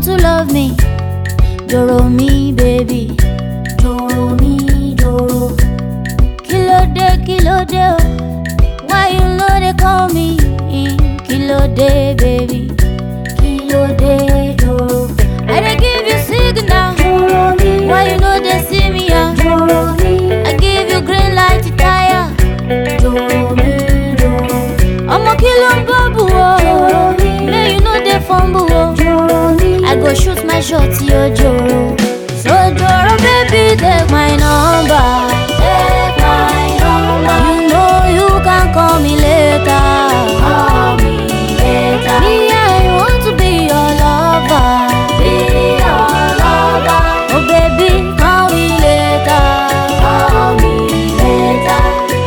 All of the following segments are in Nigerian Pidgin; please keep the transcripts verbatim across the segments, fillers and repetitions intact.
to love me. Joro mi, baby. Joro mi, joro. Kílódé, kílódé, oh. Why you know they call me? Kílódé, baby. Kílódé, joro. I dey give you signal. Joro mi. Why you know they see me? Ah? Joro mi. I give you green light to tire. Joro mi, joro. Ọmọ kí ló ń bubble, oh. Joro mi. May you know they fumble, oh. Joro mi. I go shoot my shot, yo, joro. So joro, baby, take my number. Take my number. You know you can call me later. Call me later. Me, I want to be your lover. Be your lover. Oh baby, call me later. Call me later.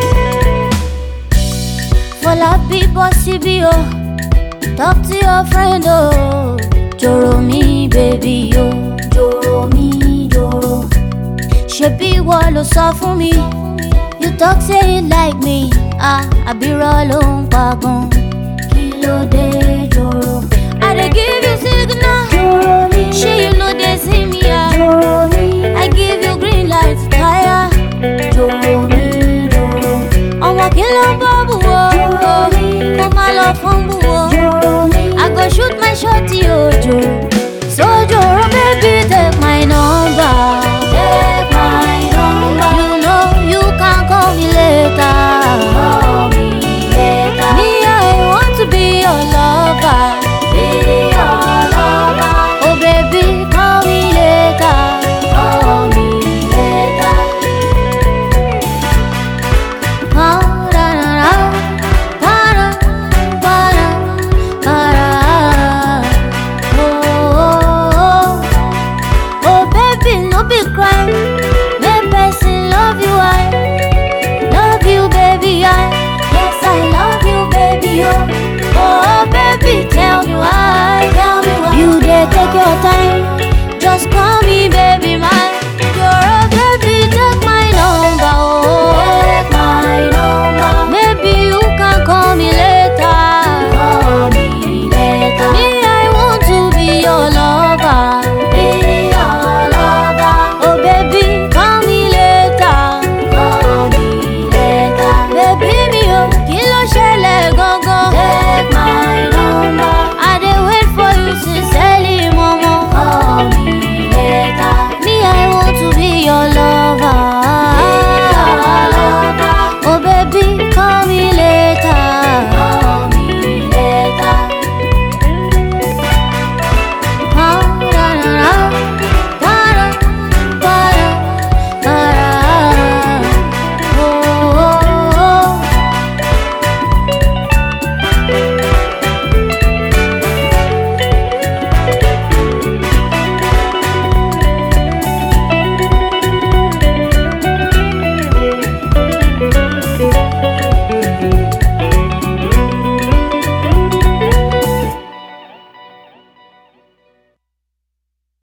For la people, C B O. Talk to your friend, oh. Joro mi, baby, oh. Joro mi, joro. Shebi wo lo sọ fún mi. You talk say you like me. Ah, àbírọ̀ ló ń pa gan. Kílódé, joro. I dey give you signal. Joro mi. Shey you know they see me, ah. Joro mi. I give you green light, fire. Joro mi, joro. Ọmọ kí ló ń bubble, oh. Joro mi. Kó má lọ fumble, oh. Joro mi. I go shoot my shot, yo, joro.